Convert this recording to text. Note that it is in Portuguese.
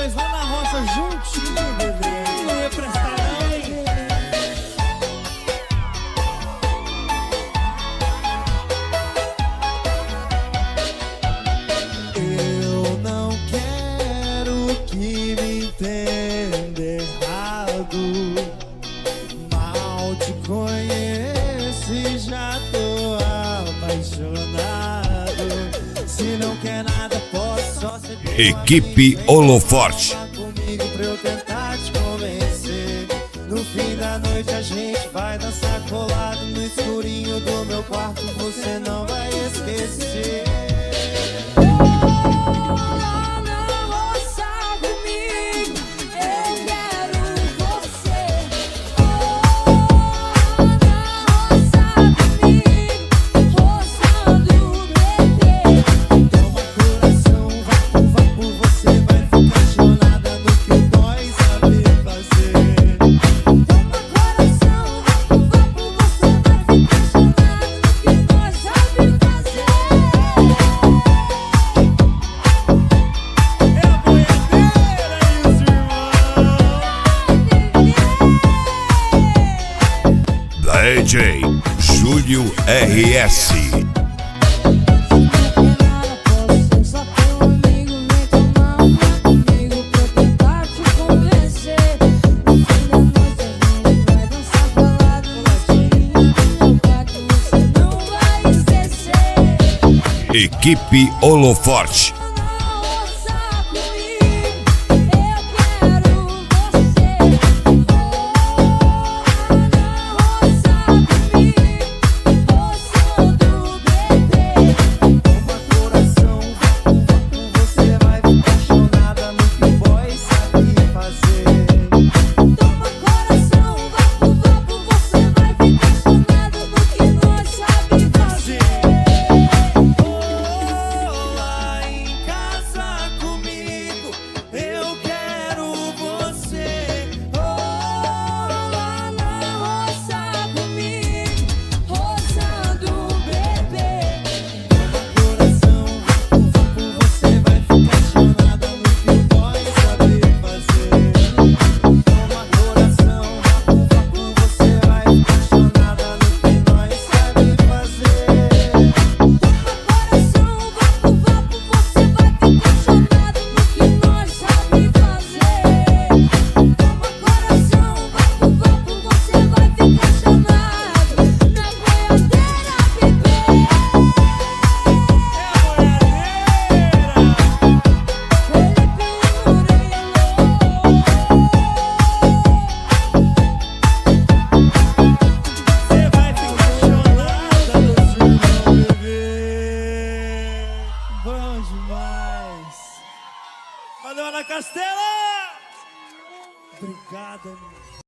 nós lá na roça juntinho, bebê. Não ia prestar não, hein? Eu não quero que me entenda errado. Mal te conheço e já tô apaixonado. Se não quer nada, posso só ser Equipe Holoforte. comigo pra eu tentar te convencer. No fim da noite a gente vai dançar colado no escurinho do meu quarto. Você não vai esquecer. DJ Júlio RS. Equipe Holoforte. Valeu, Ana Castela! Obrigada, meu.